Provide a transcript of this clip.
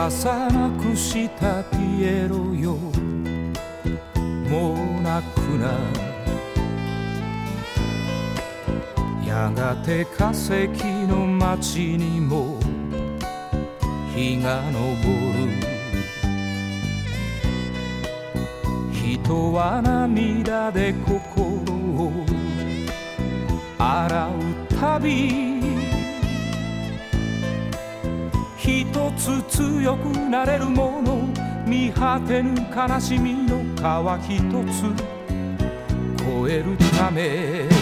さなくしたピエロよ、もう泣くな。やがて化石の街にも日が昇る。人は涙で心を洗うたび、一つ強くなれるもの、見果てぬ悲しみの川一つ越えるため。